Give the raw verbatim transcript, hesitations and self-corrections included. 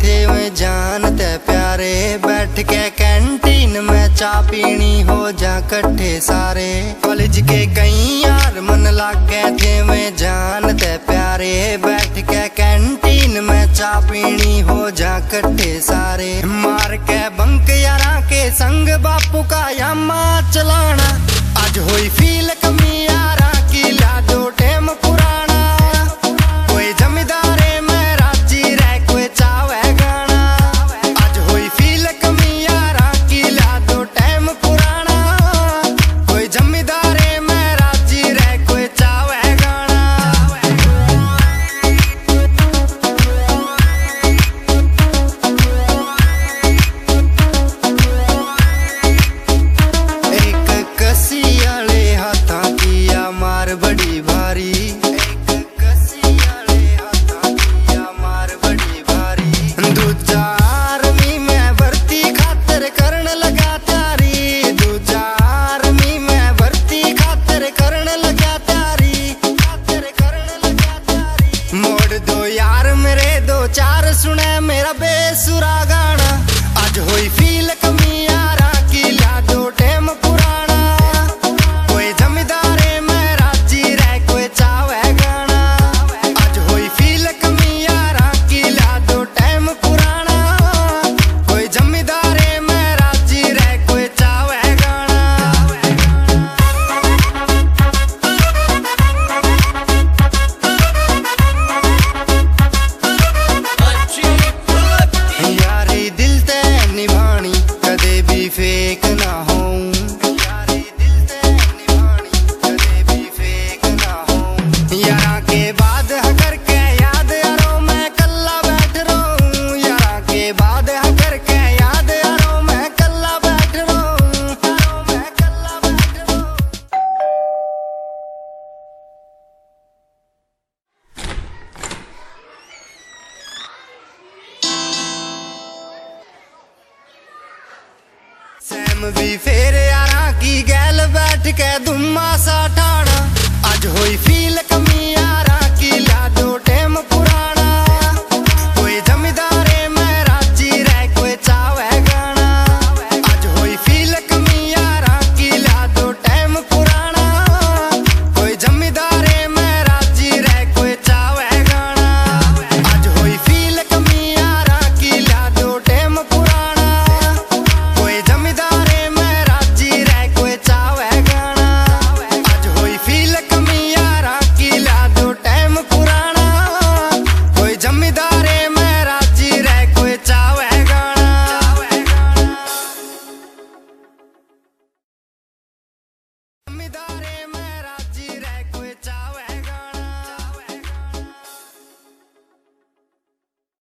थे वे जानते प्यारे, बैठ के कैंटीन में चा पीनी हो जा कट्ठे सारे। कॉलेज के कई यार मन लागे थे वे जानते प्यारे, बैठ के कैंटीन में चा पीनी हो जा कट्ठे सारे। मार के बंक यारा के संग बापू का यामा चलाना, आज हुई फील कमी यारा की ला दो टेम पुराना। कोई जमींदारे में राजी रह कोई चावे गाना, आज हुई फील कमी यारा की ला दो टेम पुराना। कोई जमींदारे में राजी रह कोई चावे गाना। एक कसी आले हाथा किया मार बड़ी भारी, एक कसी आले हाथा किया मार बड़ी भारी। दूजा आर्मी में भर्ती खातर करन लगा तारी, दूजा आर्मी में भर्ती खातर करन लगा तारी, खातर करन लगा तारी। मोड़ दो यार मेरे दो चार सुने मेरा बेसुरा गाना, आज हुई फील कमी यारा की ला दो टेम पुराना। कोई जमींदारे में राजी रह कोई चावे गाना, आज हुई फील कमी यारा की ला दो टेम पुराना। कोई जमींदारे में राजी रह कोई चावे गाना। यारी दिल ते निभानी कदे भी फेक ना हो, यारी दिल ते निभानी कदे भी फेक ना हो। यारा के बाद करके याद यारो मैं कल्ला बैठ रहूं, यारा के बाद करके याद यारो मैं कल्ला बैठ रहूं, यारो मैं कल्ला बैठ रहूं। सैम भी फेर यारा की गैल बैठ के धुम्मा सा ठाना, आज हुई फील